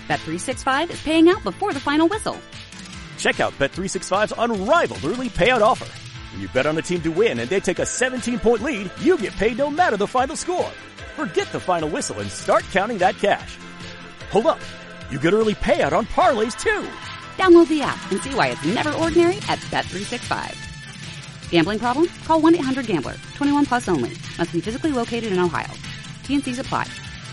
Bet365 is paying out before the final whistle. Check out Bet365's unrivaled early payout offer. When you bet on a team to win and they take a 17-point lead, you get paid no matter the final score. Forget the final whistle and start counting that cash. Hold up. You get early payout on parlays too. Download the app and see why it's never ordinary at Bet365. Gambling problem? Call 1-800-GAMBLER. 21 plus only. Must be physically located in Ohio. T&Cs apply.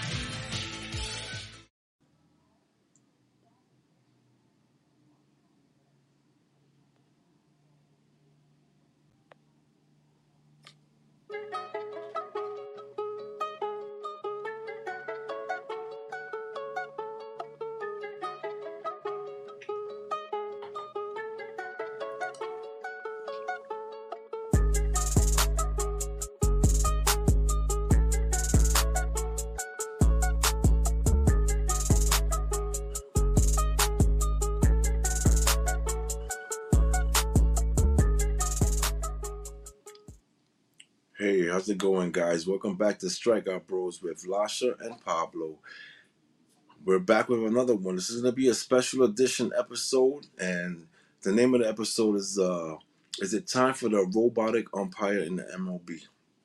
Hey, how's it going, guys? Welcome back to Strikeout Bros with Lasha and Pablo. We're back with another one. This is going to be a special edition episode, and the name of the episode is it time for the robotic umpire in the MLB?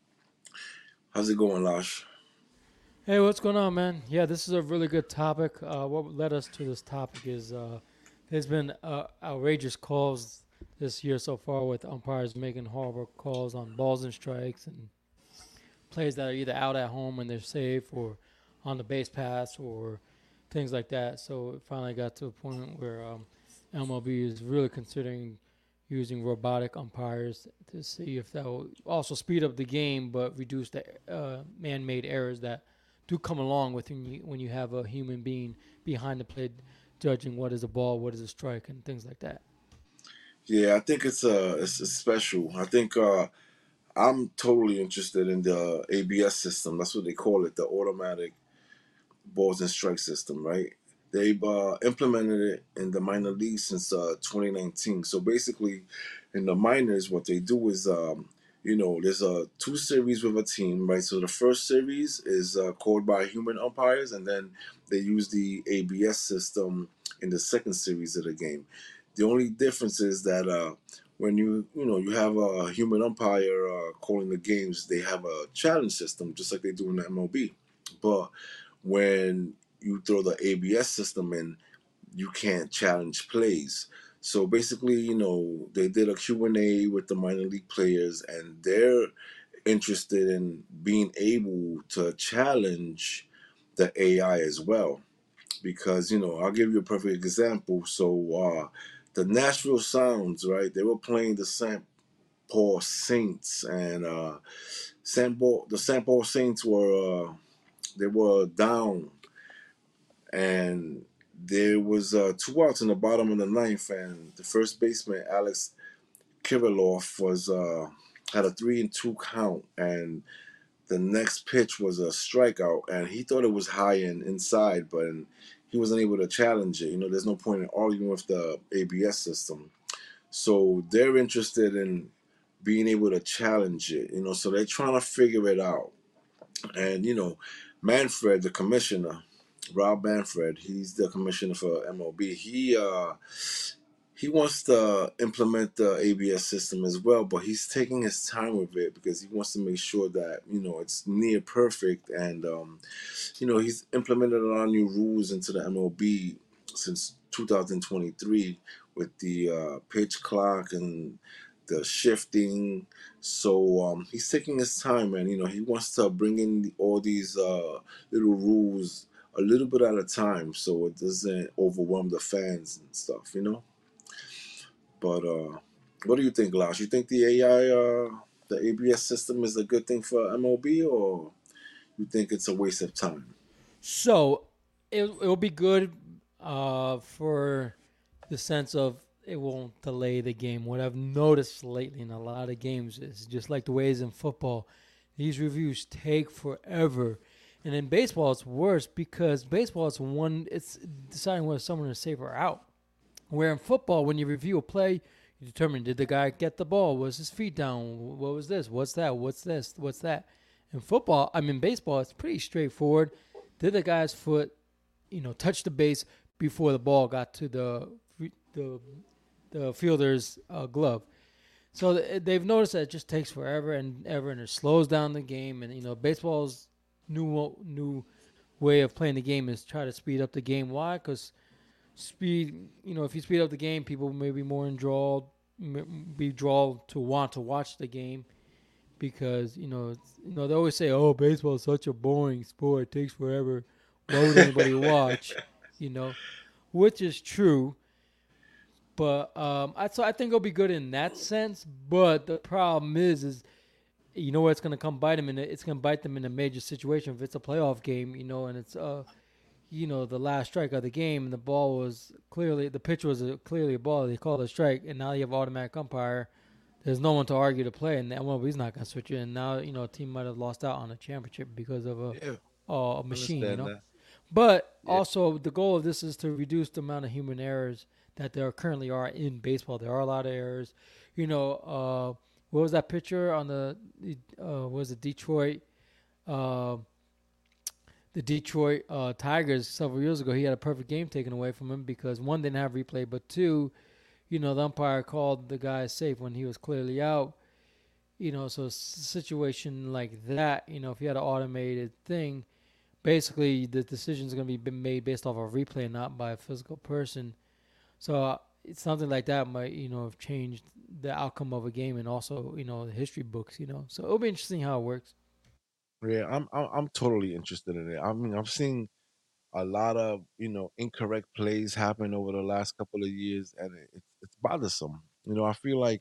How's it going, Lash? Hey, what's going on, man? Yeah, this is a really good topic. What led us to this topic is there's been outrageous calls this year so far with umpires making horrible calls on balls and strikes and plays that are either out at home when they're safe or on the base pass or things like that. So it finally got to a point where MLB is really considering using robotic umpires to see if that will also speed up the game but reduce the man-made errors that do come along with when you have a human being behind the plate judging what is a ball, what is a strike, and things like that. Yeah, I think it's special. I think I'm totally interested in the ABS system. That's what they call it, the automatic balls and strike system, right? They've implemented it in the minor leagues since 2019. So basically, in the minors, what they do is, there's two series with a team, right? So the first series is called by human umpires, and then they use the ABS system in the second series of the game. The only difference is that when you have a human umpire calling the games, they have a challenge system just like they do in the MLB. But when you throw the ABS system in, you can't challenge plays. So basically, they did a Q&A with the minor league players, and they're interested in being able to challenge the AI as well. Because, I'll give you a perfect example. So the Nashville Sounds, right? They were playing the St. Paul Saints, and the St. Paul Saints were down, and there was 2 outs in the bottom of the ninth, and the first baseman Alex Kirilloff had a 3-2 count, and the next pitch was a strikeout, and he thought it was high and inside, but he wasn't able to challenge it. There's no point in arguing with the ABS system. So they're interested in being able to challenge it, so they're trying to figure it out. And, Manfred, the commissioner, Rob Manfred, he's the commissioner for MLB. He wants to implement the ABS system as well, but he's taking his time with it because he wants to make sure that, it's near perfect. And, he's implemented a lot of new rules into the MLB since 2023 with the pitch clock and the shifting. So he's taking his time, and, he wants to bring in all these little rules a little bit at a time so it doesn't overwhelm the fans and stuff, But what do you think, Lash? You think the AI, the ABS system is a good thing for MLB, or you think it's a waste of time? So it'll be good for the sense of it won't delay the game. What I've noticed lately in a lot of games is just like the way it's in football, these reviews take forever. And in baseball, it's worse because baseball it's deciding whether someone is safe or out. Where in football, when you review a play, you determine, did the guy get the ball? Was his feet down? What was this? What's that? What's this? What's that? In baseball, it's pretty straightforward. Did the guy's foot touch the base before the ball got to the the fielder's glove. So they've noticed that it just takes forever and ever, and it slows down the game. And baseball's new way of playing the game is try to speed up the game. Why? Because speed. If you speed up the game, people may be more enthralled, be drawn to want to watch the game because they always say, "Oh, baseball is such a boring sport. It takes forever. Why would anybody watch?" You know, which is true. But I think it'll be good in that sense. But the problem is where it's gonna come bite them, and it's gonna bite them in a major situation if it's a playoff game, and it's the last strike of the game, and the pitch was clearly a ball. They called it a strike, and now you have automatic umpire. There's no one to argue to play, and the MLB's not gonna switch it. And now a team might have lost out on a championship because of Yeah, a machine, understand that. But Yeah, also, the goal of this is to reduce the amount of human errors that there currently are in baseball. There are a lot of errors. What was that picture on what was it Detroit? Uh, the Detroit Tigers several years ago. He had a perfect game taken away from him because one didn't have replay, but two, the umpire called the guy safe when he was clearly out. So a situation like that, if you had an automated thing, basically the decision is going to be made based off of replay and not by a physical person. So it's something like that might have changed the outcome of a game and also the history books. So it'll be interesting how it works. yeah, I'm totally interested in it. I mean, I've seen a lot of incorrect plays happen over the last couple of years, and it's bothersome. I feel like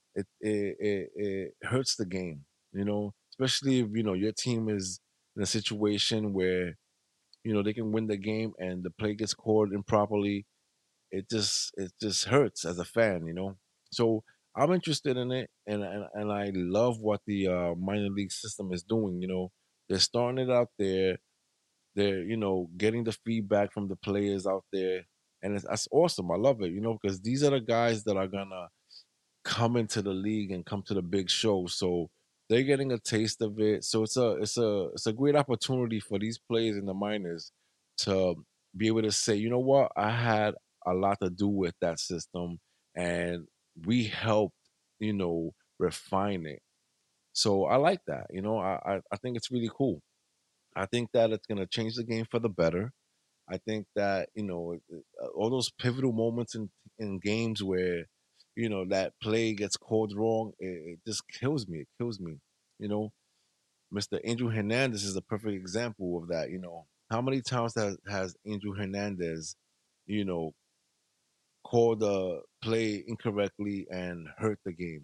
it hurts the game. Especially if your team is in a situation where they can win the game and the play gets called improperly. It just hurts as a fan. So I'm interested in it, and I love what the minor league system is doing. They're starting it out there. They're getting the feedback from the players out there, and that's awesome. I love it. Because these are the guys that are gonna come into the league and come to the big show. So they're getting a taste of it. So it's a great opportunity for these players in the minors to be able to say, you know what, I had a lot to do with that system, and we helped, refine it. So I like that. I think it's really cool. I think that it's gonna change the game for the better. I think that all those pivotal moments in games where that play gets called wrong, it just kills me. It kills me. You know, Mr. Angel Hernandez is a perfect example of that. How many times has Angel Hernandez, you know, called a play incorrectly and hurt the game?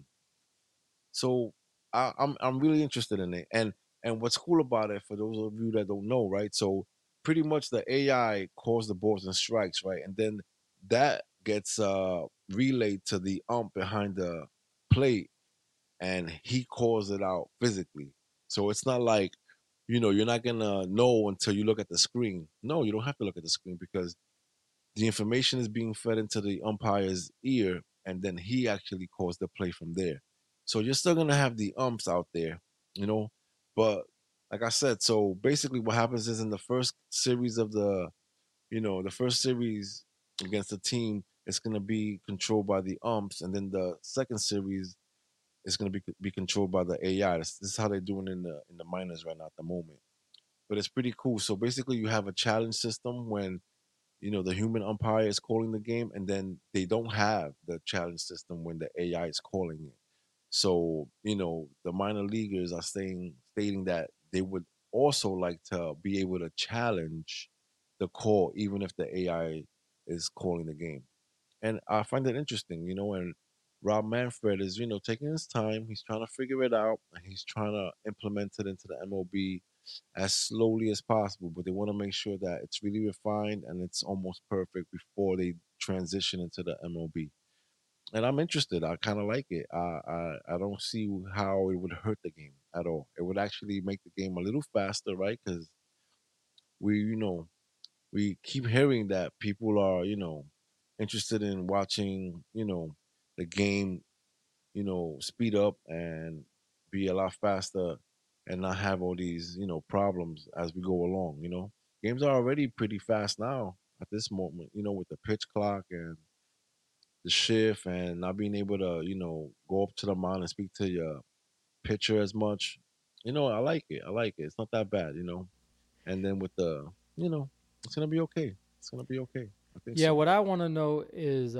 So I'm really interested in it. And what's cool about it, for those of you that don't know, right? So pretty much the AI calls the balls and strikes, right? And then that gets relayed to the ump behind the plate, and he calls it out physically. So it's not like you're not gonna know until you look at the screen. No, you don't have to look at the screen because the information is being fed into the umpire's ear, and then he actually calls the play from there. So you're still gonna have the umps out there, you know. But like I said, so basically what happens is in the first series of the first series against the team, it's gonna be controlled by the umps, and then the second series is gonna be controlled by the AI. This is how they're doing in the minors right now at the moment. But it's pretty cool. So basically, you have a challenge system when the human umpire is calling the game, and then they don't have the challenge system when the AI is calling it. So the minor leaguers are stating that they would also like to be able to challenge the call even if the AI is calling the game. And I find it interesting. And Rob Manfred is taking his time. He's trying to figure it out, and he's trying to implement it into the MLB as slowly as possible, but they want to make sure that it's really refined and it's almost perfect before they transition into the MLB. And I'm interested. I kind of like it. I don't see how it would hurt the game at all. It would actually make the game a little faster, right? Because we keep hearing that people are interested in watching the game speed up and be a lot faster and not have all these problems as we go along. Games are already pretty fast now at this moment, with the pitch clock and the shift and not being able to, go up to the mound and speak to your pitcher as much. I like it. I like it. It's not that bad. And then with it's gonna be okay. It's gonna be okay. I think Yeah, so. what I want to know is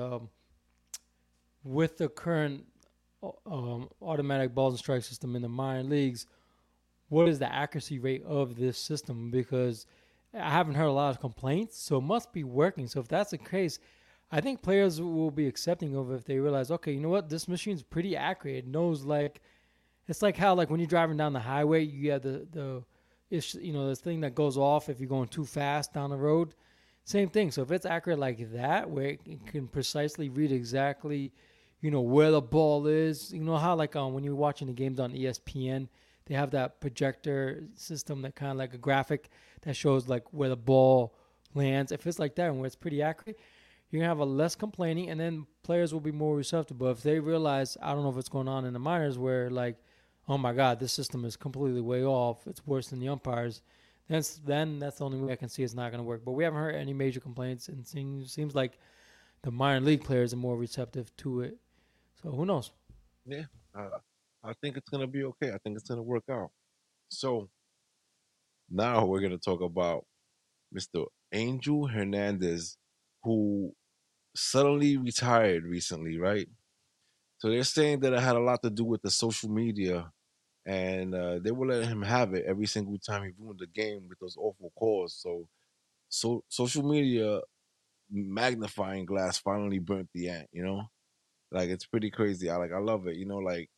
with the current automatic balls and strike system in the minor leagues, what is the accuracy rate of this system? Because I haven't heard a lot of complaints, so it must be working. So if that's the case, I think players will be accepting of it if they realize, okay, you know what, this machine's pretty accurate. It knows like it's like how like when you're driving down the highway, you have the it's this thing that goes off if you're going too fast down the road. Same thing. So if it's accurate like that, where it can precisely read exactly, where the ball is. You know how like when you're watching the games on ESPN, they have that projector system that kind of like a graphic that shows like where the ball lands. If it's like that and where it's pretty accurate, you're gonna have a less complaining, and then players will be more receptive. But if they realize, I don't know if it's going on in the minors, where like, oh my God, this system is completely way off. It's worse than the umpires. That's the only way I can see it's not going to work. But we haven't heard any major complaints, and seems like the minor league players are more receptive to it. So who knows? Yeah, I think it's gonna be okay. I think it's gonna work out. So now we're gonna talk about Mr. Angel Hernandez, who suddenly retired recently, right? So they're saying that it had a lot to do with the social media, and they were letting him have it every single time he ruined the game with those awful calls. So social media magnifying glass finally burnt the ant. Like it's pretty crazy. I love it. Like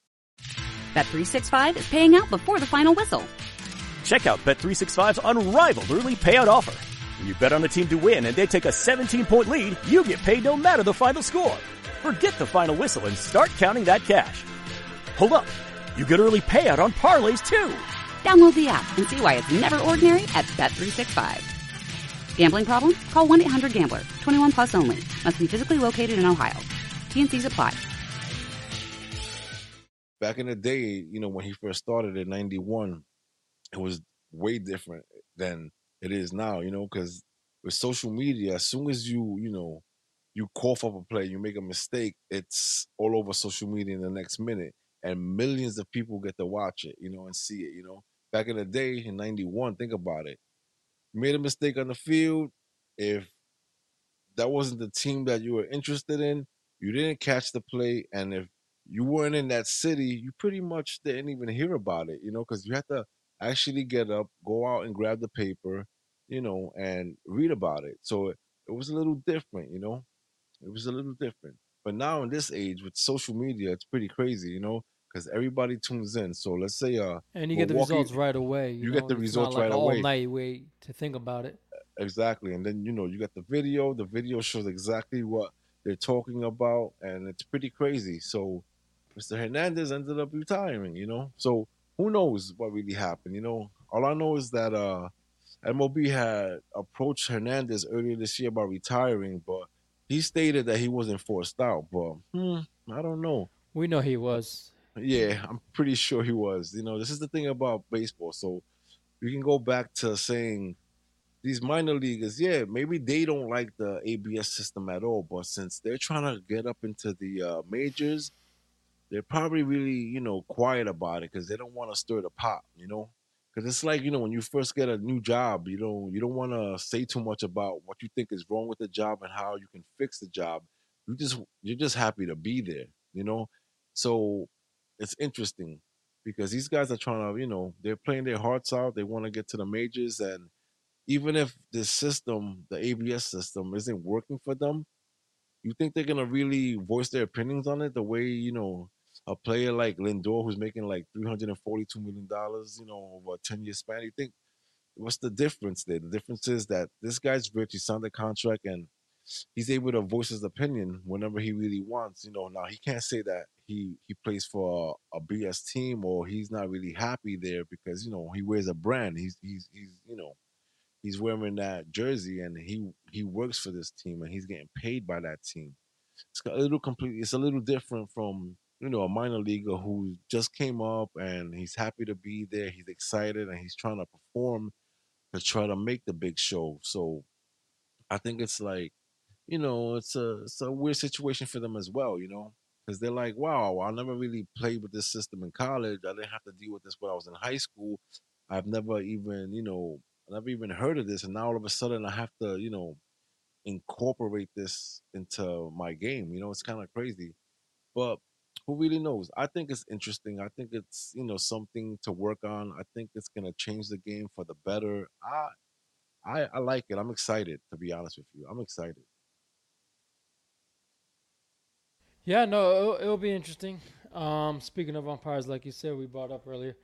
Bet365 is paying out before the final whistle. Check out Bet365's unrivaled early payout offer. When you bet on a team to win and they take a 17-point lead, you get paid no matter the final score. Forget the final whistle and start counting that cash. Hold up. You get early payout on parlays too. Download the app and see why it's never ordinary at Bet365. Gambling problem? Call 1-800-GAMBLER. 21 plus only. Must be physically located in Ohio. T&Cs apply. back in the day, when he first started in '91, it was way different than it is now. Because with social media, as soon as you cough up a play, you make a mistake, it's all over social media in the next minute, and millions of people get to watch it, and see it. Back in the day in '91, think about it. You made a mistake on the field. If that wasn't the team that you were interested in, you didn't catch the play, and if you weren't in that city, you pretty much didn't even hear about it, because you had to actually get up, go out and grab the paper, and read about it. So it was a little different. It was a little different. But now in this age with social media, it's pretty crazy, because everybody tunes in. So let's say And you get the Milwaukee, results right away. you get the It's not results like right an all away. night wait to think about it. Exactly. And then, you got the video. The video shows exactly what they're talking about, and it's pretty crazy. So Mr. Hernandez ended up retiring. So who knows what really happened? All I know is that MLB had approached Hernandez earlier this year about retiring, but he stated that he wasn't forced out. But I don't know. We know he was. Yeah, I'm pretty sure he was. This is the thing about baseball. So we can go back to saying these minor leaguers, yeah, maybe they don't like the ABS system at all, but since they're trying to get up into the majors, they're probably really, quiet about it because they don't want to stir the pot. Because it's like, when you first get a new job, you don't want to say too much about what you think is wrong with the job and how you can fix the job. You're just happy to be there. So it's interesting because these guys are trying to, they're playing their hearts out. They want to get to the majors, and even if this system, the ABS system, isn't working for them, you think they're gonna really voice their opinions on it the way a player like Lindor, who's making like $342 million, over a 10-year span? You think what's the difference there? The difference is that this guy's rich. He signed a contract and he's able to voice his opinion whenever he really wants. Now he can't say that he plays for a BS team or he's not really happy there because he wears a brand. He's wearing that jersey and he works for this team and he's getting paid by that team. It's a little different from a minor leaguer who just came up and he's happy to be there. He's excited and he's trying to perform. to try to make the big show. So I think it's like, it's a weird situation for them as well, because they're like, wow, I never really played with this system in college. I didn't have to deal with this when I was in high school. I've never even, I never even heard of this, and now all of a sudden I have to, incorporate this into my game. It's kind of crazy, but who really knows? I think it's interesting. I think it's something to work on. I think it's gonna change the game for the better. I like it. I'm excited, to be honest with you. I'm excited. Yeah, no, it'll be interesting. Speaking of umpires, like you said, we brought up earlier,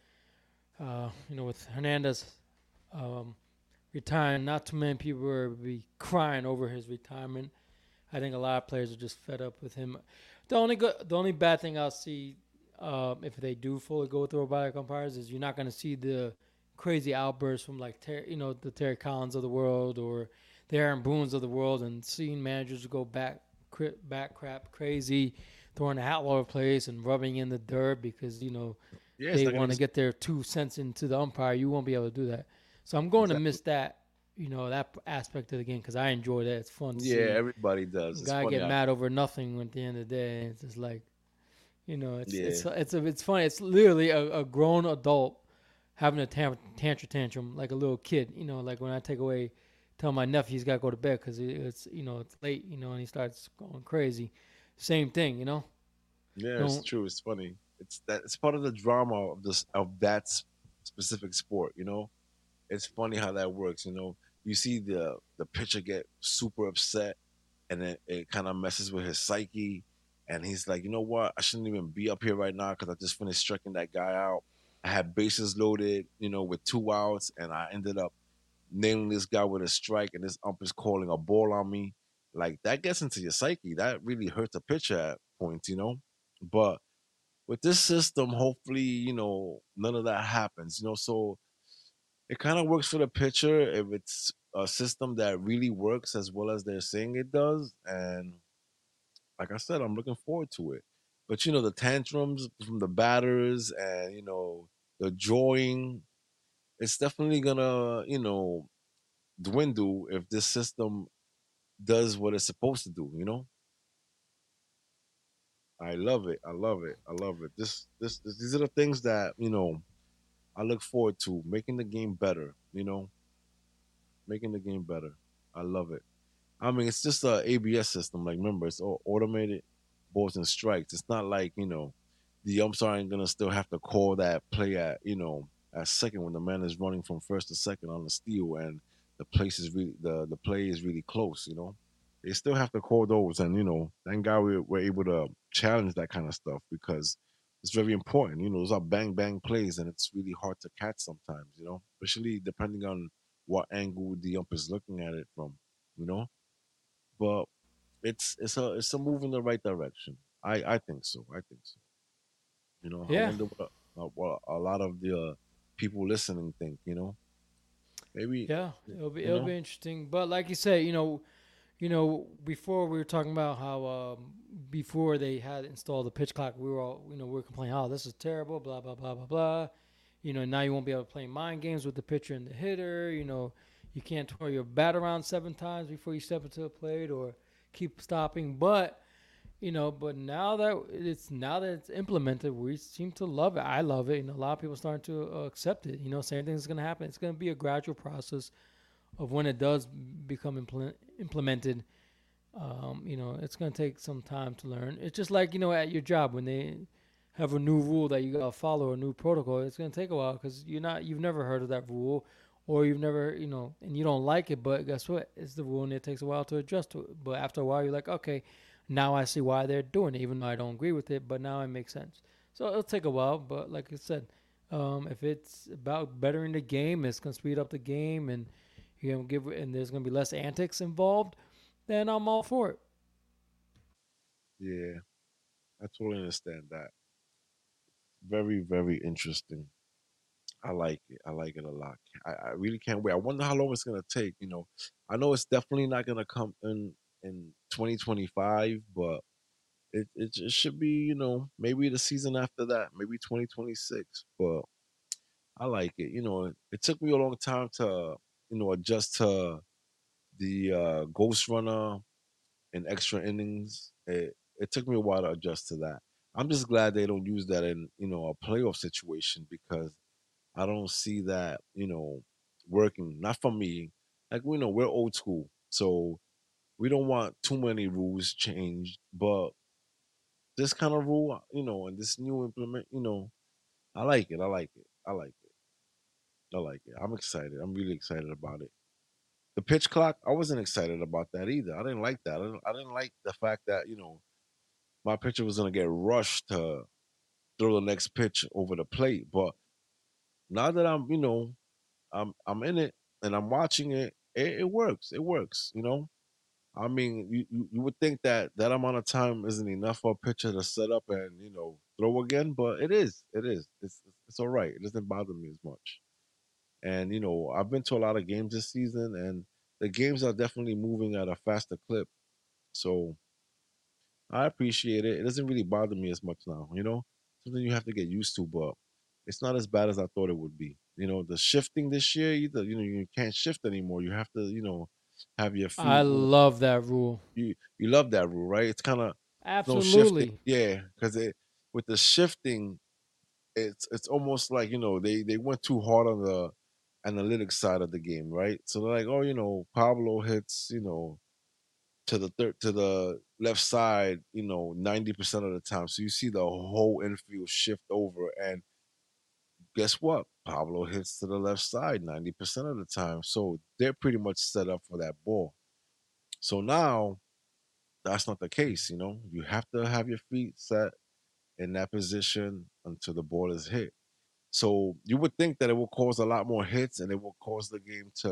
with Hernandez um, retiring, not too many people will be crying over his retirement. I think a lot of players are just fed up with him. The only bad thing I'll see if they do fully go with the robotic umpires is you're not going to see the crazy outbursts from like the Terry Collins of the world or the Aaron Boone's of the world, and seeing managers go back crap crazy, throwing the hat all over the place and rubbing in the dirt because Yeah, it's they not gonna want be to get their 2 cents into the umpire. You won't be able to do that. So I'm going to exactly. miss that that aspect of the game because I enjoy that. It's fun to Yeah, see everybody does. It's guy funny. get mad over nothing at the end of the day. It's just like Yeah, it's funny. It's literally a grown adult having a tantrum like a little kid. Like when I take away, tell my nephew he's got to go to bed because it's late. And he starts going crazy. Same thing. yeah, it's Don't true. It's funny. It's part of the drama of that specific sport. It's funny how that works. You see the pitcher get super upset, and it kind of messes with his psyche, and he's like, you know what? I shouldn't even be up here right now because I just finished striking that guy out. I had bases loaded, with 2 outs, and I ended up nailing this guy with a strike, and this ump is calling a ball on me. Like that gets into your psyche. That really hurts a pitcher at points. But with this system, hopefully, none of that happens. So it kind of works for the pitcher if it's a system that really works as well as they're saying it does. And like I said, I'm looking forward to it. But the tantrums from the batters and the drawing, it's definitely gonna dwindle if this system does what it's supposed to do. I love it. I love it. I love it. These are the things that I look forward to making the game better. Making the game better. I love it. I mean, it's just a ABS system. Like, remember, it's all automated balls and strikes. It's not like the umps aren't gonna still have to call that play at second when the man is running from first to second on the steal and the play is really close. They still have to call those, and thank God we're able to challenge that kind of stuff because it's very important. Those are bang bang plays, and it's really hard to catch sometimes. Especially depending on what angle the ump is looking at it from. You know, but it's a move in the right direction. I think so. I think so. I yeah. wonder what a lot of the people listening think. Maybe Yeah, you it'll know. be interesting. But like you say, before we were talking about how before they had installed the pitch clock, we were all we were complaining, oh, this is terrible, blah blah blah blah blah. Now you won't be able to play mind games with the pitcher and the hitter. You can't throw your bat around 7 times before you step into the plate or keep stopping. But now that it's implemented, we seem to love it. I love it. A lot of people starting to accept it. Same thing is going to happen. It's going to be a gradual process of when it does become implemented. It's going to take some time to learn. It's just like at your job when they have a new rule that you got to follow, a new protocol. It's going to take a while because you've never heard of that rule, or you've never and you don't like it. But guess what? It's the rule, and it takes a while to adjust to it. But after a while, you're like, okay, now I see why they're doing it, even though I don't agree with it. But now it makes sense. So it'll take a while, but like I said, if it's about bettering the game, it's going to speed up the game, and and there's gonna be less antics involved, then I'm all for it. Yeah, I totally understand that. Very very interesting. I like it. I like it a lot. I really can't wait. I wonder how long it's gonna take. I know it's definitely not gonna come in 2025, but it should be maybe the season after that, maybe 2026. But I like it. It took me a long time to adjust to the ghost runner in extra innings. It took me a while to adjust to that. I'm just glad they don't use that in a playoff situation because I don't see that working. Not for me. Like we're old school, so we don't want too many rules changed. But this kind of rule, and this new implement, I like it. I like it. I like it. I like it. I'm excited. I'm really excited about it. The pitch clock, I wasn't excited about that either. I didn't like that. I didn't like the fact that my pitcher was gonna get rushed to throw the next pitch over the plate. But now that I'm in it and I'm watching it, it works. It works. I mean, you would think that that amount of time isn't enough for a pitcher to set up and throw again, but it is. It is. It's all right. It doesn't bother me as much. And I've been to a lot of games this season, and the games are definitely moving at a faster clip. So I appreciate it. It doesn't really bother me as much now. Something you have to get used to, but it's not as bad as I thought it would be. The shifting this year, either you can't shift anymore. You have to have your I feet. love that rule. You love that rule, right? It's kind of no shifting, Absolutely. yeah, because with the shifting, it's almost like they went too hard on the analytics side of the game, right? So they're like, oh, Pablo hits, to the left side, 90% of the time. So you see the whole infield shift over, and guess what? Pablo hits to the left side 90% of the time. So they're pretty much set up for that ball. So now that's not the case. You have to have your feet set in that position until the ball is hit. So you would think that it will cause a lot more hits and it will cause the game to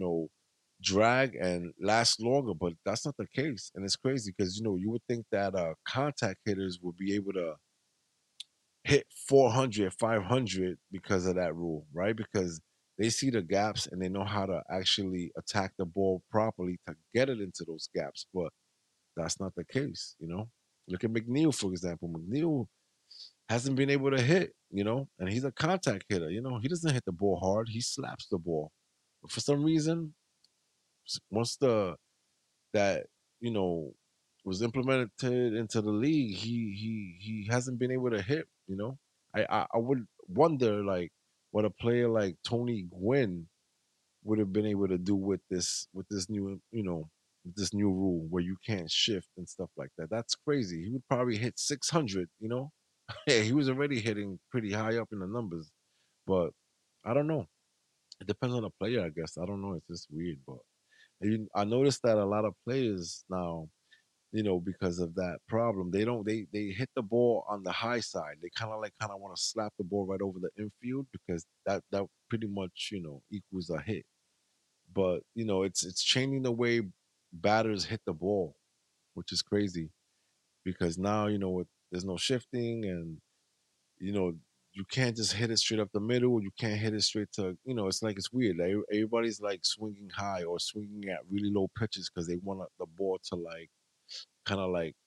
drag and last longer, but that's not the case. And it's crazy because you would think that contact hitters would be able to hit 400, 500 because of that rule, right? Because they see the gaps and they know how to actually attack the ball properly to get it into those gaps. But that's not the case. Look at McNeil, for example. McNeil hasn't been able to hit, and he's a contact hitter. He doesn't hit the ball hard. He slaps the ball. But for some reason, once that you know was implemented into the league, he hasn't been able to hit. I would wonder like what a player like Tony Gwynn would have been able to do with this new with this new rule where you can't shift and stuff like that. That's crazy. He would probably hit 600. Yeah, he was already hitting pretty high up in the numbers, but I don't know. It depends on the player, I guess. I don't know. It's just weird, but I noticed that a lot of players now, because of that problem, they hit the ball on the high side. They kind of want to slap the ball right over the infield because that pretty much equals a hit. But it's changing the way batters hit the ball, which is crazy because now there's no shifting and you know, you can't just hit it straight up the middle. You can't hit it straight to, it's like it's weird. Like, everybody's like swinging high or swinging at really low pitches because they want the ball to like kind of like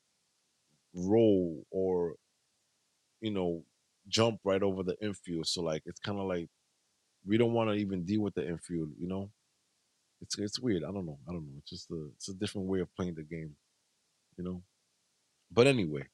roll or, you know, jump right over the infield. So like it's kind of like we don't want to even deal with the infield. It's weird. I don't know. It's a different way of playing the game, you know. But anyway,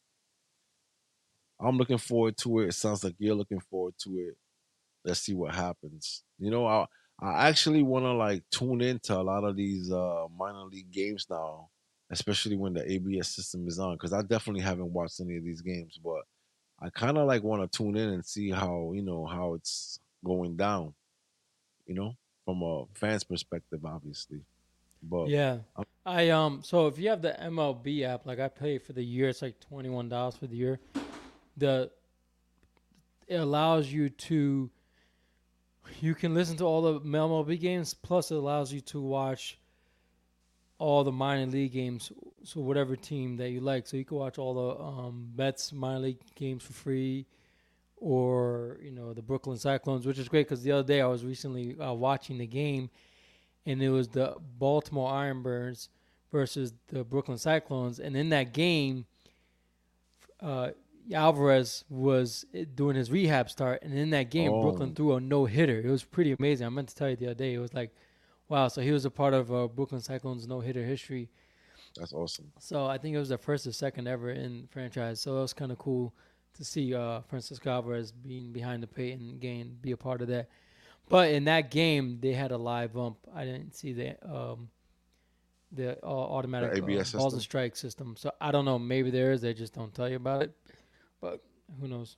I'm looking forward to it. It sounds like you're looking forward to it. Let's see what happens. I actually want to like tune into a lot of these minor league games now, especially when the ABS system is on, because I definitely haven't watched any of these games, but I kind of like want to tune in and see how it's going down, you know, from a fan's perspective, obviously. But Yeah. So if you have the MLB app, like I pay for the year, it's like $21 for the year. The It allows you can listen to all the MLB games, plus it allows you to watch all the minor league games, so whatever team that you like. So you can watch all the Mets minor league games for free, or the Brooklyn Cyclones, which is great because the other day I was recently watching the game, and it was the Baltimore Ironbirds versus the Brooklyn Cyclones, and in that game, Alvarez was doing his rehab start, and in that game, Brooklyn oh, threw a no hitter. It was pretty amazing. I meant to tell you the other day. It was like Wow, so he was a part of Brooklyn Cyclones no-hitter history. That's awesome. So I think it was the first or second ever in franchise. So it was kind of cool to see Francisco Alvarez being behind the plate and be a part of that. But in that game, they had a live ump. I didn't see the automatic The ABS balls system? and strike system. So I don't know. Maybe there is. They just don't tell you about it. But who knows?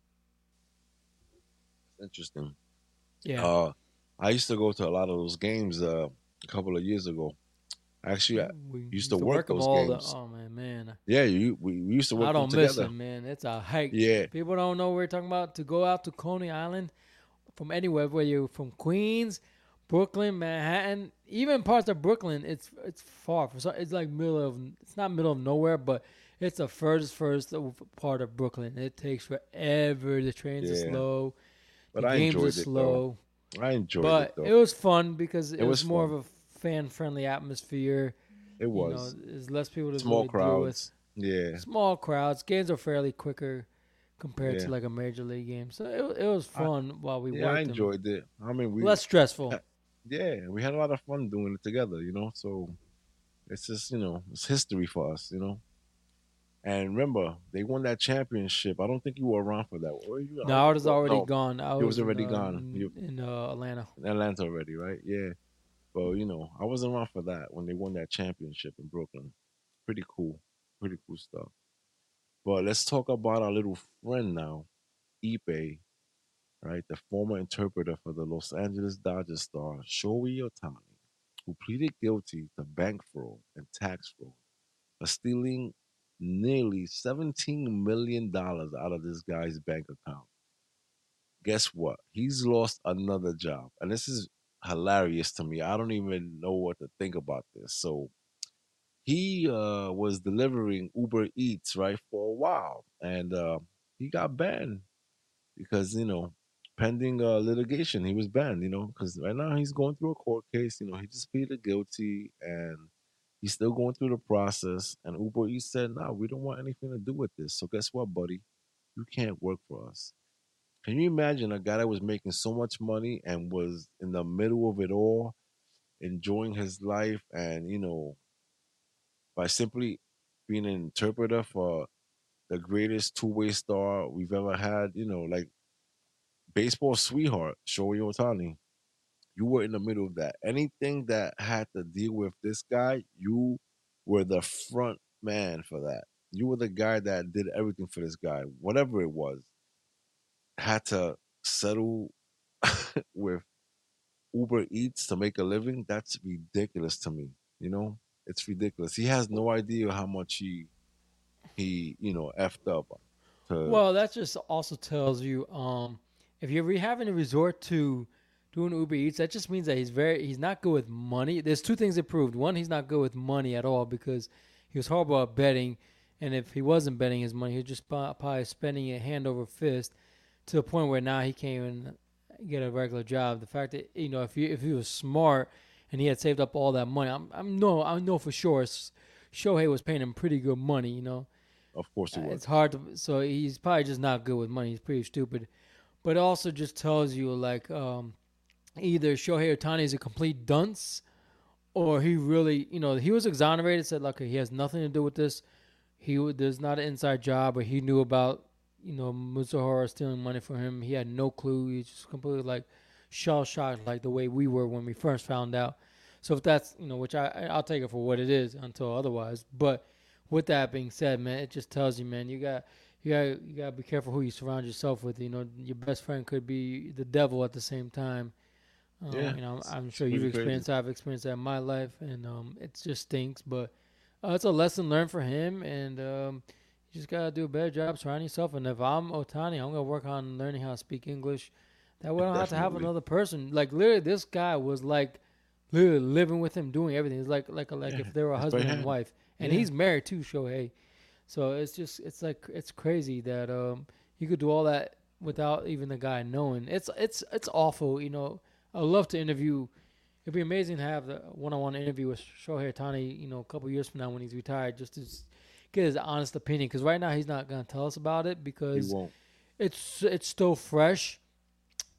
Interesting. Yeah. I used to go to a lot of those games a couple of years ago. Actually, I We used to work them those all games. Oh man. Yeah, we used to work I them don't miss together. them, man. It's a hike. Yeah. People don't know what we're talking about. To go out to Coney Island from anywhere, where you're from Queens, Brooklyn, Manhattan, even parts of Brooklyn, it's far. It's like it's not middle of nowhere, but it's the furthest part of Brooklyn. It takes forever. The trains are Yeah. slow. But The I games are enjoyed it slow. though. I enjoyed it But though. it was fun because it was was more fun. of a fan-friendly atmosphere. It was. There's less people to Small really deal with. crowds. Yeah. Small crowds. Games are fairly quicker compared to Yeah. like a major league game. So it was fun while we Yeah, I worked them. enjoyed it. I mean, Less stressful. yeah, we had a lot of fun doing it together, So it's just, it's history for us, And remember, they won that championship. I don't think you were around for that. Were you? No, I was already No, gone. I you was was already gone. in Atlanta. In Atlanta already, right? Yeah. Well, I wasn't around for that when they won that championship in Brooklyn. Pretty cool. Pretty cool stuff. But let's talk about our little friend now, Ipe, right? The former interpreter for the Los Angeles Dodgers star Shohei Ohtani, who pleaded guilty to bank fraud and tax fraud for stealing nearly $17 million out of this guy's bank account. Guess what? He's lost another job. And this is hilarious to me. I don't even know what to think about this. So he was delivering Uber Eats, right, for a while. And he got banned because, pending litigation, he was banned, because right now he's going through a court case. He just pleaded guilty and he's still going through the process. And Uber Eats said, no, we don't want anything to do with this. So guess what, buddy? You can't work for us. Can you imagine a guy that was making so much money and was in the middle of it all, enjoying his life, and by simply being an interpreter for the greatest two-way star we've ever had, like baseball sweetheart, Shohei Ohtani. You were in the middle of that. Anything that had to deal with this guy, you were the front man for that. You were the guy that did everything for this guy, whatever it was. Had to settle with Uber Eats to make a living. That's ridiculous to me. It's ridiculous. He has no idea how much he effed up. Well, that just also tells you if you're having to resort to doing Uber Eats, that just means that he's not good with money. There's two things it proved. One, he's not good with money at all because he was horrible at betting, and if he wasn't betting his money, he was just probably spending it hand over fist to the point where now he can't even get a regular job. The fact that if he was smart and he had saved up all that money, I know for sure Shohei was paying him pretty good money. Of course he was. It's hard to. So he's probably just not good with money. He's pretty stupid. But it also just tells you like either Shohei Ohtani is a complete dunce, or he really he was exonerated. Said like he has nothing to do with this. There's not an inside job, or he knew about Musahara stealing money from him. He had no clue. He's just completely like shell shocked, like the way we were when we first found out. So if that's which I'll take it for what it is until otherwise. But with that being said, man, it just tells you, man, you got to be careful who you surround yourself with. Your best friend could be the devil at the same time. Yeah, I'm sure you've experienced that. I've experienced that in my life, and it just stinks. But it's a lesson learned for him, and you just gotta do a better job surrounding yourself. And if I'm Ohtani, I'm gonna work on learning how to speak English. That way, I don't have to have another person. Like literally, this guy was like literally living with him, doing everything. It's like if they were a husband and wife, and he's married too, Shohei. So it's crazy that you could do all that without even the guy knowing. It's awful. I'd love to interview. It'd be amazing to have the one-on-one interview with Shohei Ohtani, a couple years from now when he's retired, just to get his honest opinion. Because right now he's not going to tell us about it because He won't. it's still fresh.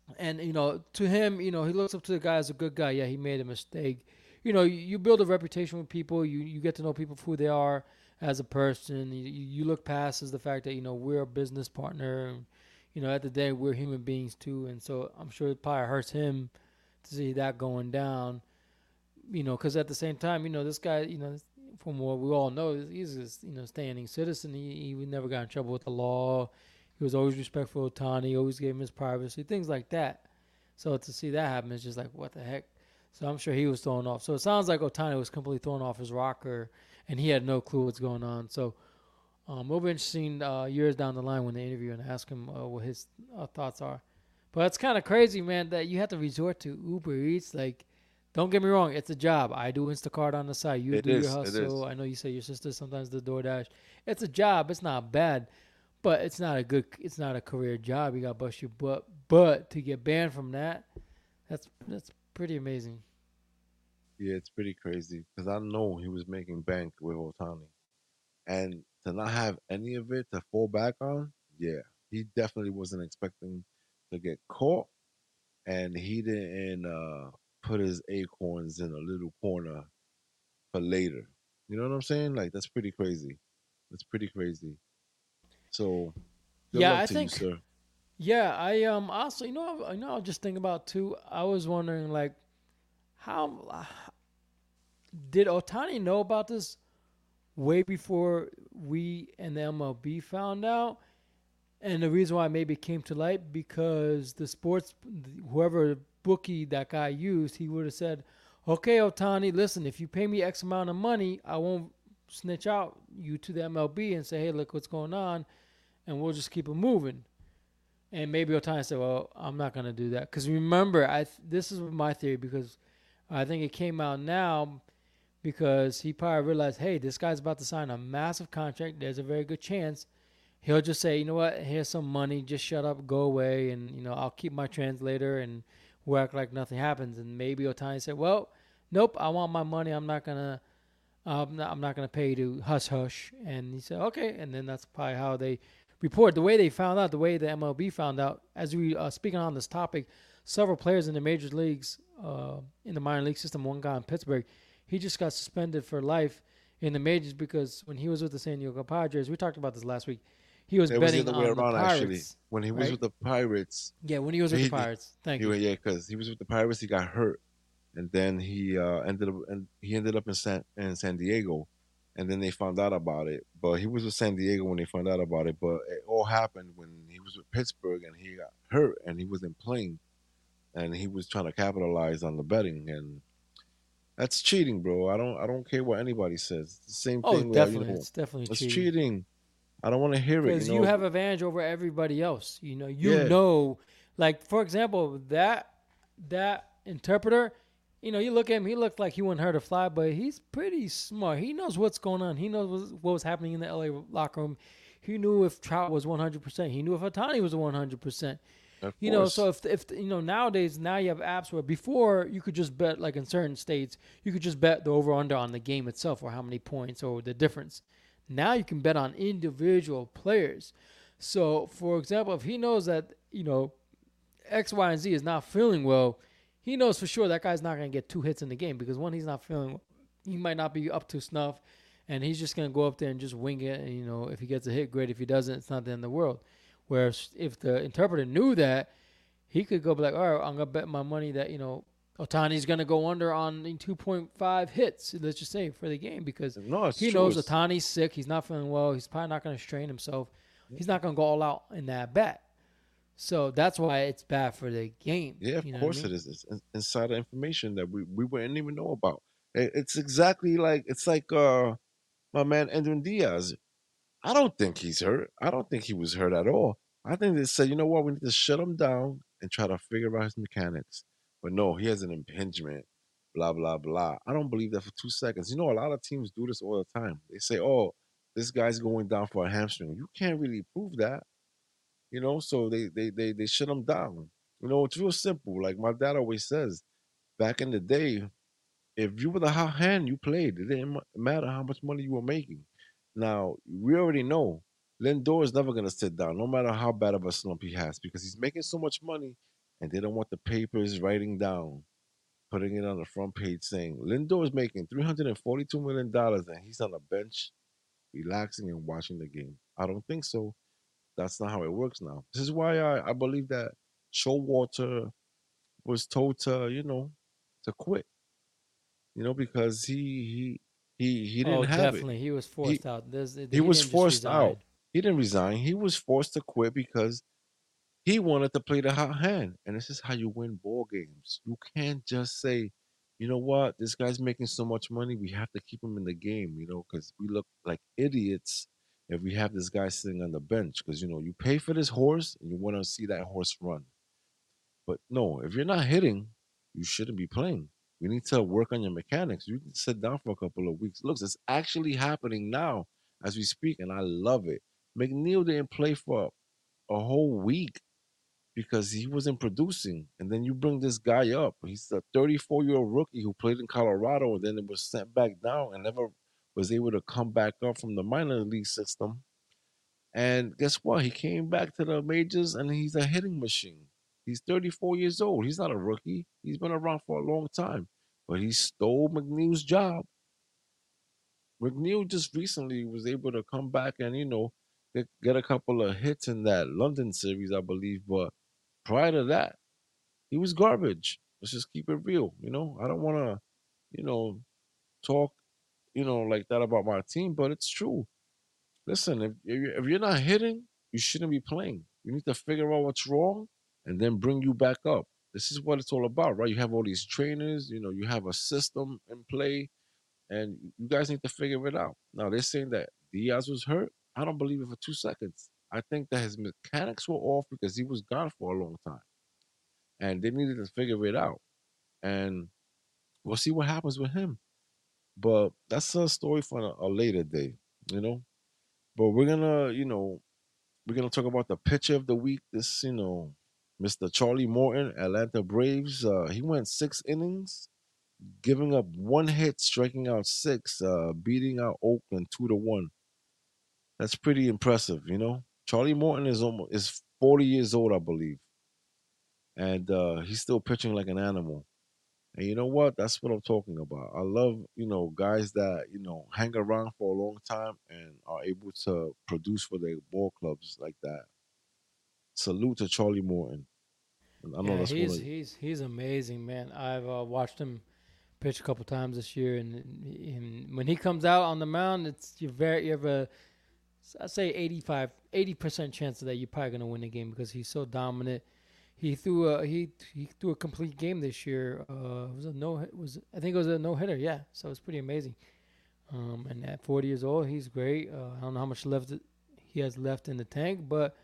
And to him, he looks up to the guy as a good guy. Yeah, he made a mistake. You build a reputation with people. You get to know people for who they are as a person. You look past as the fact that we're a business partner. And, at the day we're human beings too. And so I'm sure it probably hurts him to see that going down. Because at the same time, this guy, from what we all know, he's a standing citizen. He never got in trouble with the law. He was always respectful of Tani, always gave him his privacy, things like that. So to see that happen is just like, what the heck? So I'm sure he was thrown off. So it sounds like Otani was completely thrown off his rocker, and he had no clue what's going on. So it'll be interesting years down the line when they interview and ask him what his thoughts are. But it's kind of crazy, man, that you have to resort to Uber Eats. Like, don't get me wrong, it's a job. I do Instacart on the side. You It do your is. It is. hustle. I know you say your sister sometimes the DoorDash. It's a job. It's not bad, but it's not a good. It's not a career job. You got to bust your butt. But to get banned from that, that's pretty amazing. Yeah, it's pretty crazy because I know he was making bank with Otani, and to not have any of it to fall back on, yeah, he definitely wasn't expecting to get caught, and he didn't put his acorns in a little corner for later. You know what I'm saying? Like that's pretty crazy. That's pretty crazy. So good Yeah, luck I to you, think. sir. Yeah, I also I was just thinking about too. I was wondering like how did Otani know about this way before we and the MLB found out? And the reason why maybe it came to light because the sports, whoever bookie that guy used, he would have said, "Okay, Otani, listen, if you pay me X amount of money, I won't snitch out you to the MLB and say, hey, look what's going on, and we'll just keep it moving." And maybe Otani said, "Well, I'm not gonna do that," because remember, this is my theory because I think it came out now because he probably realized, hey, this guy's about to sign a massive contract. There's a very good chance he'll just say, you know what, here's some money, just shut up, go away, and I'll keep my translator and we'll act like nothing happens. And maybe Otani said, well, nope, I want my money. I'm not gonna pay you to hush hush. And he said, okay. And then that's probably how they report. The way they found out, the way the MLB found out, as we speaking on this topic, several players in the major leagues, in the minor league system, one guy in Pittsburgh, he just got suspended for life in the majors because when he was with the San Diego Padres, we talked about this last week, he was It was the betting other way on the around actually. Pirates, When he was right? with the Pirates, Yeah, when he was with the he, Pirates. Thank he you. yeah, because he was with the Pirates, he got hurt, and then he ended up in San Diego, and then they found out about it. But he was with San Diego when they found out about it. But it all happened when he was with Pittsburgh, and he got hurt, and he wasn't playing, and he was trying to capitalize on the betting, and that's cheating, bro. I don't care what anybody says. It's the same Oh, thing with definitely, it's definitely it's cheating. cheating. I don't want to hear it. Because you have advantage over everybody else. Yeah, Like for example, that interpreter, you look at him, he looked like he wouldn't hurt a fly, but he's pretty smart. He knows what's going on. He knows what was happening in the LA locker room. He knew if Trout was 100%. He knew if Otani was 100%. of So course. if nowadays now you have apps where before you could just bet like in certain states you could just bet the over under on the game itself or how many points or the difference. Now you can bet on individual players. So for example, if he knows that X, Y, and Z is not feeling well, he knows for sure that guy's not going to get two hits in the game because one, he's not feeling well. He might not be up to snuff, and he's just going to go up there and just wing it. And, if he gets a hit, great. If he doesn't, it's not the end of the world. Whereas if the interpreter knew that, he could go be like, all right, I'm going to bet my money that, Otani's going to go under on 2.5 hits, let's just say, for the game because No, it's he true. knows Otani's sick. He's not feeling well. He's probably not going to strain himself. He's not going to go all out in that bet. So that's why it's bad for the game. Yeah, of You know what I course mean? it is. It's insider information that we wouldn't even know about. It's exactly like it's like my man Edwin Diaz. I don't think he's hurt. I don't think he was hurt at all. I think they said, you know what, we need to shut him down and try to figure out his mechanics. But no, he has an impingement, blah, blah, blah. I don't believe that for 2 seconds. You know, a lot of teams do this all the time. They say, oh, this guy's going down for a hamstring. You can't really prove that, so they shut him down. It's real simple. Like my dad always says, back in the day, if you were the hot hand, you played. It didn't matter how much money you were making. Now, we already know Lindor is never going to sit down, no matter how bad of a slump he has, because he's making so much money. and they don't want the papers writing down, putting it on the front page saying Lindor is making $342 million and he's on the bench relaxing and watching the game. I don't think so. That's not how it works now. This is why I believe that Showalter was told to, to quit, because he Oh, didn't have it. definitely. He was He forced out. he He was didn't just forced out. resign. He didn't resign. He was forced to quit because he wanted to play the hot hand. And this is how you win ball games. You can't just say, you know what, this guy's making so much money, we have to keep him in the game, because we look like idiots if we have this guy sitting on the bench. Because, you pay for this horse and you want to see that horse run. But no, if you're not hitting, you shouldn't be playing. We need to work on your mechanics. You can sit down for a couple of weeks. Look, it's actually happening now as we speak, and I love it. McNeil didn't play for a whole week because he wasn't producing. And then you bring this guy up. He's a 34-year-old rookie who played in Colorado and then it was sent back down and never was able to come back up from the minor league system. And guess what? He came back to the majors and he's a hitting machine. He's 34 years old. He's not a rookie. He's been around for a long time. But he stole McNeil's job. McNeil just recently was able to come back and, get a couple of hits in that London series, I believe. But prior to that, he was garbage. Let's just keep it real. I don't want to, you know, talk, like that about my team, but it's true. Listen, if you're not hitting, you shouldn't be playing. You need to figure out what's wrong and then bring you back up. This is what it's all about, right? You have all these trainers, you have a system in play, and you guys need to figure it out. Now, they're saying that Diaz was hurt. I don't believe it for 2 seconds. I think that his mechanics were off because he was gone for a long time, and they needed to figure it out. And we'll see what happens with him. But that's a story for a later day, you know. But we're gonna talk about the pitcher of the week. This, Mr. Charlie Morton, Atlanta Braves. He went 6 innings, giving up 1 hit, striking out six, beating out Oakland 2-1. That's pretty impressive. Charlie Morton is 40 years old, I believe, and he's still pitching like an animal. And you know what? That's what I'm talking about. I love, guys that, hang around for a long time and are able to produce for their ball clubs like that. Salute to Charlie Morton. And I know Yeah, that's one of he's amazing, man. I've watched him pitch a couple times this year, and when he comes out on the mound, you have a I say 80% chance that you're probably gonna win the game because he's so dominant. He threw a complete game this year. It was a no was I think it was a no hitter. Yeah, so it's pretty amazing. And at 40 years old, he's great. I don't know how much left he has left in the tank, but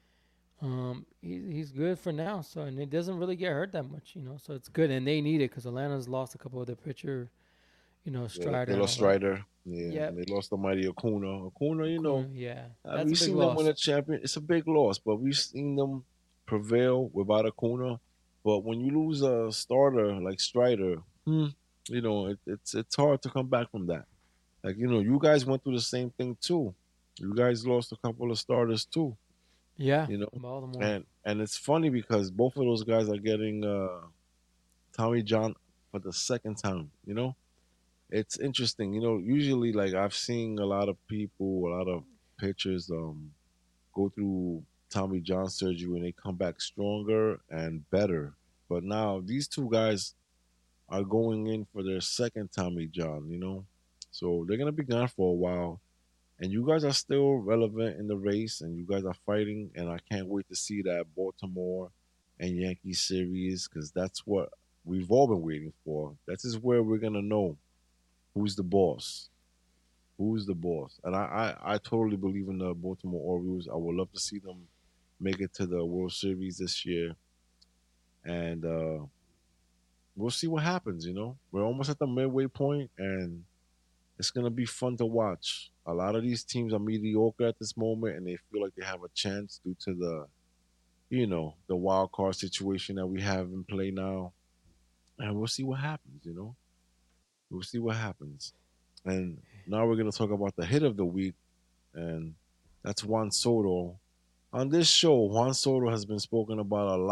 he's good for now. So and it doesn't really get hurt that much. So it's good, and they need it because Atlanta's lost a couple of their pitcher, yeah, they Strider and all lost that. Strider. Yeah, and Yep, they lost the mighty Acuna. Acuna, Acuna, yeah, that's a we've big seen them win loss. a champion. It's a big loss, but we've seen them prevail without Acuna. But when you lose a starter like Strider, it's hard to come back from that. Like, you guys went through the same thing too. You guys lost a couple of starters too, Yeah, you know. Baltimore. And it's funny because both of those guys are getting Tommy John for the second time. It's interesting. Usually like I've seen a lot of people, a lot of pitchers go through Tommy John surgery and they come back stronger and better. But now these two guys are going in for their second Tommy John. So they're gonna be gone for a while. And you guys are still relevant in the race and you guys are fighting and I can't wait to see that Baltimore and Yankee series because that's what we've all been waiting for. That is where we're gonna know who's the boss. Who's the boss? And I totally believe in the Baltimore Orioles. I would love to see them make it to the World Series this year. And we'll see what happens. We're almost at the midway point and it's gonna be fun to watch. A lot of these teams are mediocre at this moment, and they feel like they have a chance due to the wild card situation that we have in play now. And we'll see what happens. We'll see what happens. And now we're gonna talk about the hit of the week, and that's Juan Soto. On this show, Juan Soto has been spoken about a lot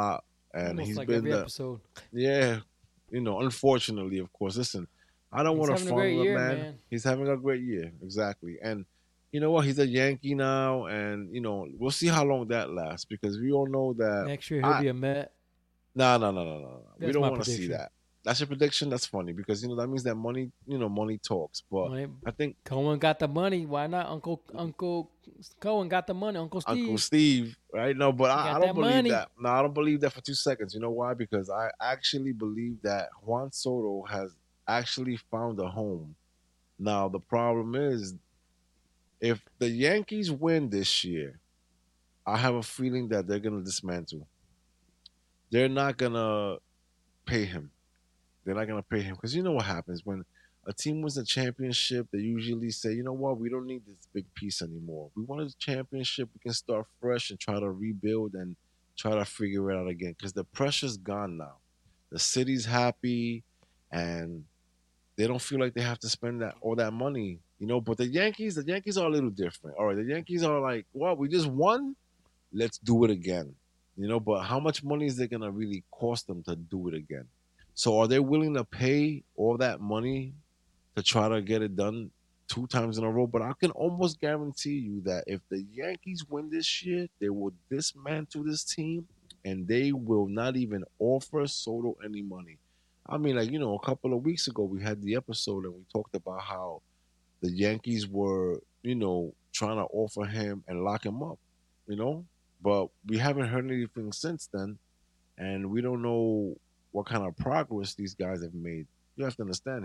and Almost he's like been every the episode. yeah, unfortunately, of course. Listen, I don't He's want to having a front great the year, man. man. He's having a great year, exactly. And you know what? He's a Yankee now, and we'll see how long that lasts because we all know that. Next year he'll I be a Met. No, no, no, no, no, no. We That's don't my want to see prediction. that. That's your prediction. That's funny because that means that money, money talks. But When I think Cohen got the money, why not? Uncle Cohen got the money. Uncle Uncle Steve Steve, right? No, but I got don't that believe money. that. No, I don't believe that for 2 seconds. You know why? Because I actually believe that Juan Soto has actually found a home. Now the problem is, if the Yankees win this year, I have a feeling that they're gonna dismantle. They're not gonna pay him. They're not gonna pay him because you know what happens when a team wins a championship. They usually say, you know what, we don't need this big piece anymore. We want a championship. We can start fresh and try to rebuild and try to figure it out again because the pressure's gone now. The city's happy, and they don't feel like they have to spend that all that money. But the Yankees are a little different. All right, the Yankees are like, well, we just won. Let's do it again. But how much money is it gonna really cost them to do it again? So are they willing to pay all that money to try to get it done 2 times in a row? But I can almost guarantee you that if the Yankees win this year, they will dismantle this team and they will not even offer Soto any money. I mean, like, a couple of weeks ago, we had the episode and we talked about how the Yankees were, trying to offer him and lock him up, you know? But we haven't heard anything since then. And we don't know what kind of progress these guys have made. You have to understand,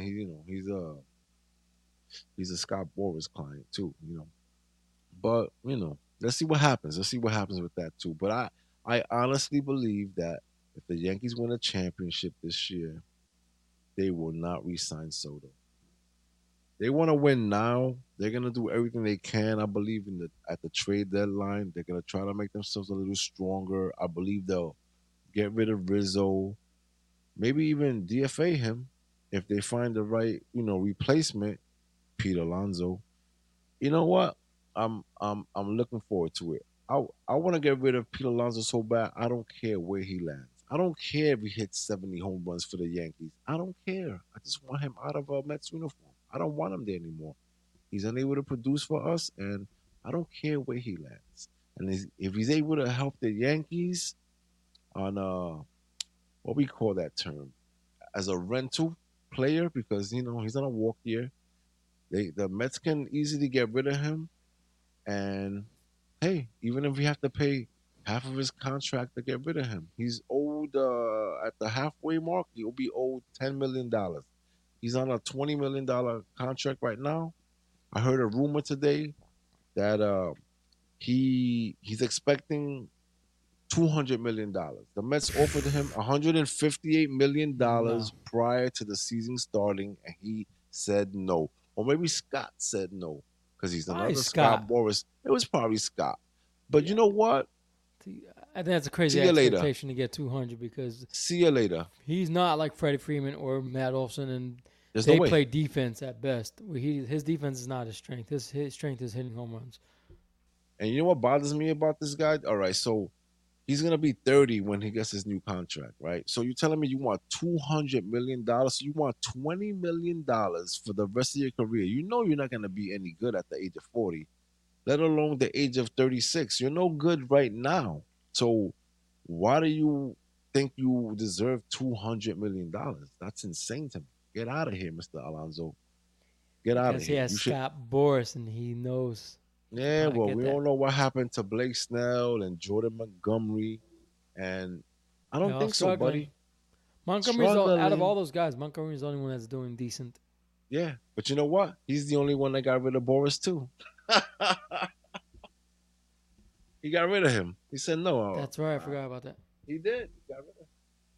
he's a Scott Boras client too, But let's see what happens. Let's see what happens with that too. But I honestly believe that if the Yankees win a championship this year, they will not re-sign Soto. They want to win now. They're gonna do everything they can. I believe at the trade deadline, they're gonna try to make themselves a little stronger. I believe they'll get rid of Rizzo, maybe even DFA him if they find the right, replacement, Pete Alonso. You know what? I'm looking forward to it. I want to get rid of Pete Alonso so bad. I don't care where he lands. I don't care if he hits 70 home runs for the Yankees. I don't care. I just want him out of a Mets uniform. I don't want him there anymore. He's unable to produce for us, and I don't care where he lands. And if he's able to help the Yankees on what we call that term as a rental player, because he's on a walk year, the Mets can easily get rid of him. And hey, even if we have to pay half of his contract to get rid of him, he's owed at the halfway mark. He'll be owed $10 million. He's on a $20 million contract right now. I heard a rumor today that he's expecting $200 million. The Mets offered him $158 million No. prior to the season starting, and he said no. Or maybe Scott said no because he's Why another Scott Scott? Boras. It was probably Scott. But you Yeah. know what? I think that's a crazy See you later. expectation to get 200 because See you later. he's not like Freddie Freeman or Matt Olson, and There's they no way. play defense at best. His defense is not his strength. His strength is hitting home runs. And you know what bothers me about this guy? All right, so he's gonna be 30 when he gets his new contract, right? So you're telling me you want $200 million? So you want $20 million for the rest of your career? You know you're not gonna be any good at the age of 40, let alone the age of 36. You're no good right now. So why do you think you deserve $200 million? That's insane to me. Get out of here, Mr. Alonso. Get out of Because he here. has You should. Scott Boras, and he knows. Yeah, I well, get we that. all know what happened to Blake Snell and Jordan Montgomery, and I They're don't all think so, struggling. buddy. Montgomery's out of Struggling. all those guys. Montgomery's the only one that's doing decent. Yeah, but you know what? He's the only one that got rid of Boris too. He got rid of him. He said no. That's right. I forgot about that. He did. He got rid of him.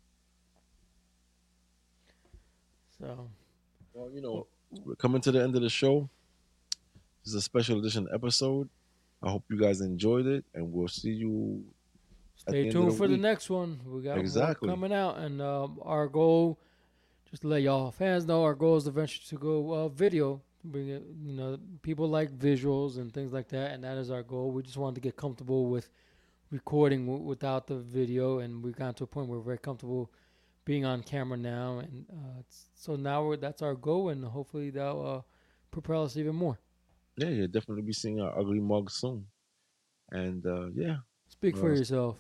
So Well, we're coming to the end of the show. This is a special edition episode. I hope you guys enjoyed it, and we'll see you at the stay end tuned of the for the week. next one. We got Exactly. more coming out, and our goal, just to let y'all fans know, our goal is eventually to go video. Bring it, people like visuals and things like that, and that is our goal. We just wanted to get comfortable with recording without the video, and we've gotten to a point where we're very comfortable being on camera now, and so now that's our goal, and hopefully that'll propel us even more. Yeah, you'll definitely be seeing our ugly mug soon. And yeah. Speak for yourself.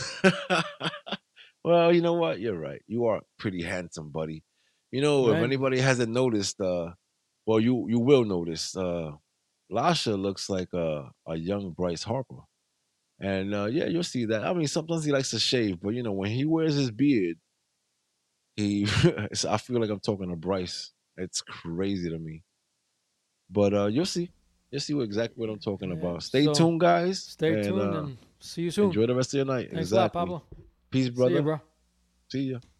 Well, you know what? You're right. You are pretty handsome, buddy. You know, if Right? anybody hasn't noticed, well, you will notice. Lasha looks like a young Bryce Harper, and yeah, you'll see that. I mean, sometimes he likes to shave, but you know, when he wears his beard, he. I feel like I'm talking to Bryce. It's crazy to me, but you'll see. You'll see exactly what I'm talking Yeah. about. Stay So tuned, guys, stay and tuned, and see you soon. enjoy the rest of your night. Thanks a lot, Exactly. Pablo. Peace, See ya, brother. bro. See ya.